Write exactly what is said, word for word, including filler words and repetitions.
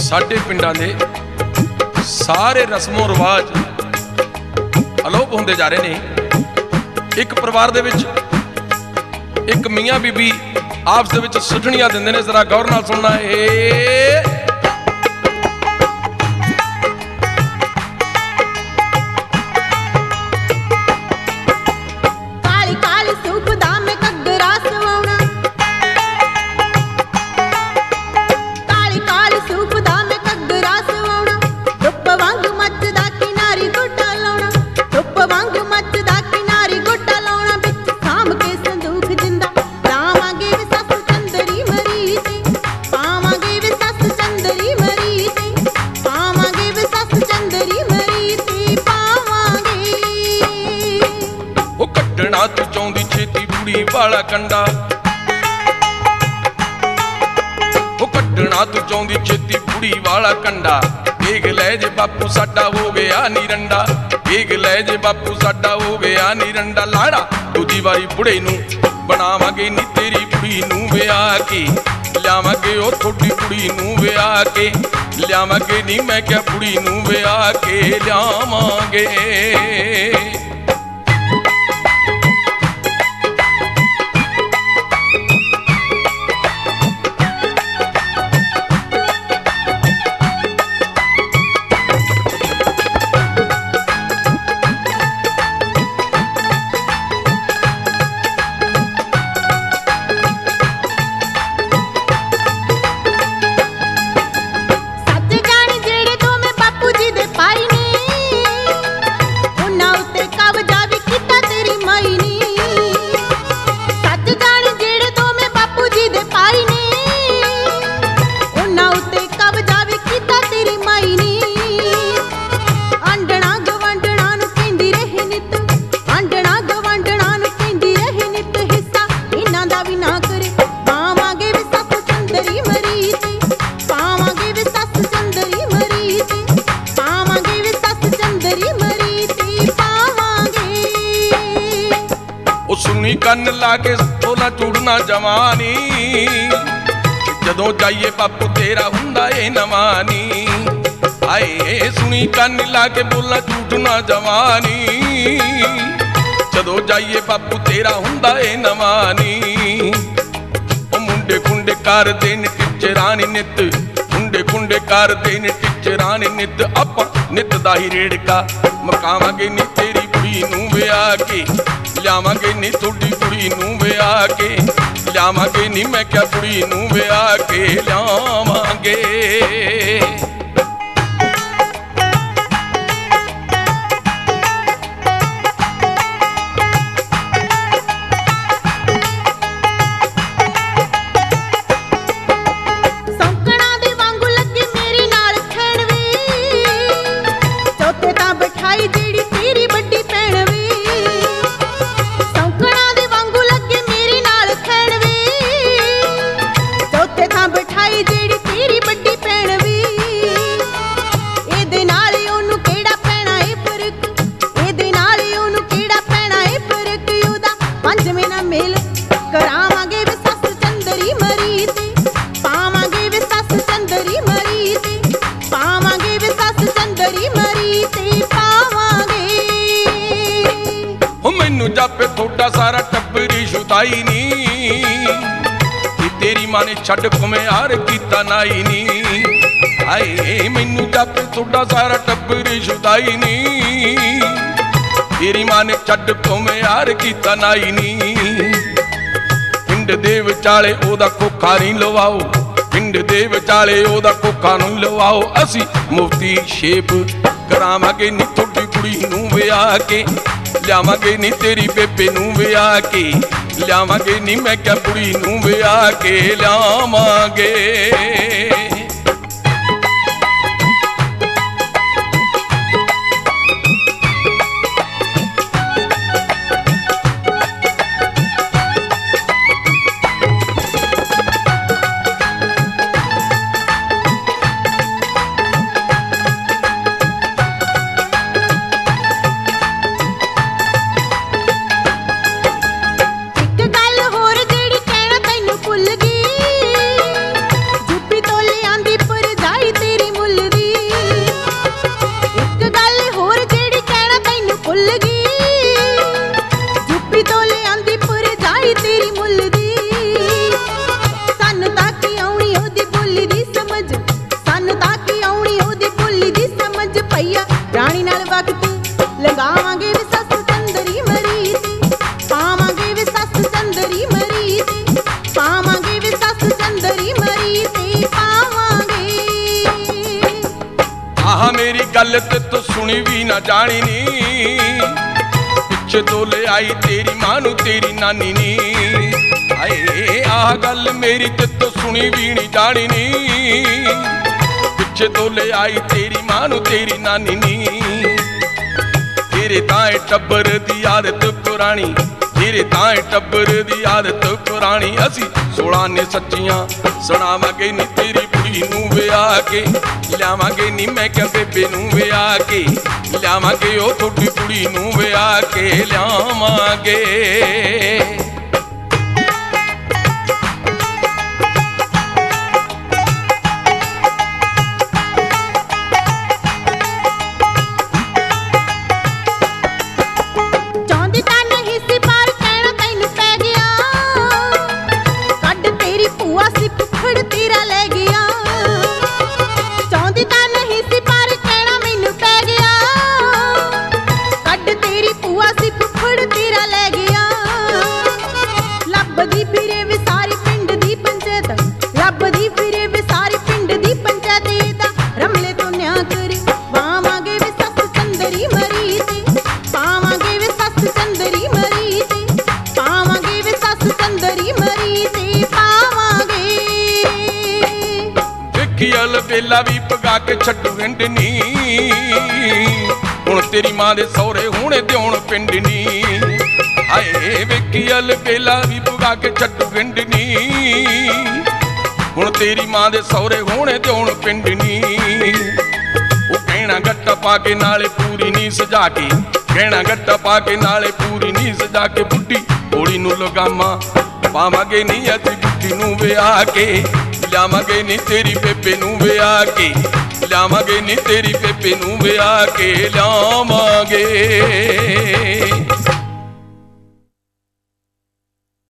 ਸਾਡੇ ਪਿੰਡਾਂ ਦੇ ਸਾਰੇ ਰਸਮੋਂ ਰਿਵਾਜ ਅਲੋਪ ਹੁੰਦੇ ਜਾ ਰਹੇ ਨੇ। ਇੱਕ ਪਰਿਵਾਰ ਦੇ ਵਿੱਚ ਇੱਕ ਮੀਆਂ ਬੀਬੀ ਆਪਸ ਦੇ ਵਿੱਚ ਸੁਝਣੀਆਂ ਦਿੰਦੇ ਨੇ। ਜ਼ਰਾ ਗੌਰ ਨਾਲ ਸੁਣਨਾ ਏ। ਤੂੰ ਚਾਹੁੰਦੀ ਛੇਤੀ ਬੁੜੀ ਵਾਲਾ ਕੰਡਾ, ਉਹ ਕੱਢਣਾ ਤੂੰ ਚਾਹੁੰਦੀ ਛੇਤੀ ਬੁੜੀ ਵਾਲਾ ਕੰਡਾ। ਵੇਖ ਲੈ ਜੇ ਬਾਪੂ ਸਾਡਾ ਹੋ ਗਿਆ ਨੀ ਰੰਡਾ, ਵੇਖ ਲੈ ਜੇ ਬਾਪੂ ਸਾਡਾ ਹੋ ਗਿਆ ਨੀ ਰੰਡਾ। ਲਾੜਾ ਦੂਜੀ ਵਾਰੀ ਬੁੜੇ ਨੂੰ ਬਣਾਵਾਂਗੇ ਨੀ ਤੇਰੀ ਬੁੜੀ ਨੂੰ ਵਿਆਹ ਕੇ, ਲਿਆਵਾਂਗੇ ਉਹ ਥੋੜੀ ਕੁੜੀ ਨੂੰ ਵਿਆਹ ਕੇ, ਲਿਆਵਾਂਗੇ ਨੀ ਮੈਂ ਕਿਹਾ ਬੁੜੀ ਨੂੰ ਵਿਆਹ ਕੇ ਲਿਆਵਾਂਗੇ। ਸੁਣੀ ਕੰਨ ਲਾ ਕੇ ਬੋਲਾ ਝੂੜਨਾ ਜਵਾਨੀ, ਜਦੋਂ ਜਾਈਏ ਬਾਪੂ ਤੇਰਾ ਹੁੰਦਾ ਏ ਨਵਾਨੀ। ਆਏ ਸੁਣੀ ਕੰਨ ਲਾ ਕੇ ਬੋਲਾ ਝੂੜਨਾ ਜਵਾਨੀ, ਜਦੋਂ ਜਾਈਏ ਬਾਪੂ ਤੇਰਾ ਹੁੰਦਾ ਏ ਨਵਾਨੀ। ਉਹ ਮੁੰਡੇ ਖੁੰਡੇ ਕਰਦੇ ਨੇ ਟਿਚਰਾਂ ਨੀ ਨਿੱਤ, ਮੁੰਡੇ ਖੁੰਡੇ ਕਰਦੇ ਨੇ ਟਿਚਰਾਂ ਨੀ ਨਿੱਤ। ਆਪਾਂ ਨਿੱਤ ਦਾ ਹੀ ਰੇੜਕਾ ਮਕਾਵਾਂਗੇ ਨੀ ਤੇਰੀ ਕੁੜੀ ਨੂੰ ਵਿਆਹ ਕੇ, ਲਿਆਵਾਂਗੇ ਨੀ ਤੁਹਾਡੀ ਕੁੜੀ ਨੂੰ ਵਿਆਹ ਕੇ, ਲਿਆਵਾਂਗੇ ਨੀ ਮੈਂ ਕਿਹਾ ਕੁੜੀ ਨੂੰ ਵਿਆਹ ਕੇ ਲਿਆਵਾਂਗੇ। ਮੈਨੂੰ ਜਾਪੇ ਥੋੜਾ ਸਾਰਾ ਟੱਬਰੀ ਸ਼ੁਦਾਈ ਨੀ, ਕਿ ਤੇਰੀ ਮਾਂ ਨੇ ਛੱਡ ਘੁਮਿਆਰ ਕੀਤਾ ਨਾਈ ਨੀ। ਹਾਏ ਮੈਨੂੰ ਜਾਪੇ ਥੋੜਾ ਸਾਰਾ ਟੱਬਰੀ ਸ਼ੁਦਾਈ ਨੀ, ਤੇਰੀ ਮਾਂ ਨੇ ਛੱਡ ਘੁਮਿਆਰ ਕੀਤਾ ਨਾਈ ਨੀ। ਪਿੰਡ ਦੇ ਵਿਚਾਲੇ ਉਹਦਾ ਕੋਖਾ ਨਹੀਂ ਲਵਾਓ, ਪਿੰਡ ਦੇ ਵਿਚਾਲੇ ਉਹਦਾ ਕੋਖਾ ਨਹੀਂ ਲਵਾਓ। ਅਸੀਂ ਮੁਫਤੀ ਸ਼ੇਪ ਕਰਾਵਾਂਗੇ ਨੀ ਤੁਹਾਡੀ ਕੁੜੀ ਨੂੰ ਵਿਆਹ ਕੇ, ਲਿਆਵਾਂਗੇ ਨੀ ਤੇਰੀ ਬੇਬੇ ਨੂੰ ਵਿਆਹ ਕੇ, ਲਿਆਵਾਂਗੇ ਨੀ ਮੈਂ ਕਿਹਾ ਕੁੜੀ ਨੂੰ ਵਿਆਹ ਕੇ ਲਿਆਵਾਂਗੇ। ਇੱਕ ਗੱਲ ਹੋਰ ਜਿਹੜੀ ਕਹਿਣਾ ਤੈਨੂੰ ਭੁੱਲ ਗਈ, ਜੁੱਤੀ ਤੋਲਿਆਂ गल ते तो सुनी भी ना जानी नी, पिछे तो ले आई तेरी मां नू तेरी नानी नी। आए आह गल मेरी ते तो सुनी भी नहीं जानी नी, पिछे तो ले आई तेरी मां नू तेरी नानी नी। तेरे ताए टब्बर दी आदत पुरानी, तेरे ताए टब्बर दी आदत पुरानी। असी सोलह ने सच्चियां सुनावांगे नी तेरी कुड़ी नू विआह के, लियावांगे नी मैं क्या बेबे नू विआह के, लियावांगे ओ थोड़ी कुड़ी नू विआह के लियावांगे। बेला भी पगा के छड्डू हिंडनी, हुण तेरी मां दे सौरे हुणे दिउण पिंडनी। हाए वेखी अल बेला भी पगा के छड्डू हिंडनी, हुण तेरी मां दे सौरे हुणे दिउण पिंडनी। ओ गहना गट्टा पा के नाले पूरी नी सजा के, गहना गट्टा पा के नाले पूरी नी सजा के, बुढ़ी होली नू लगामा पावांगे नी असी बुढ़ी नू विआह के, लियावांगे नी तेरी बेबे नू विआह के, लियावांगे नी तेरी बेबे नू विआह के लियावांगे।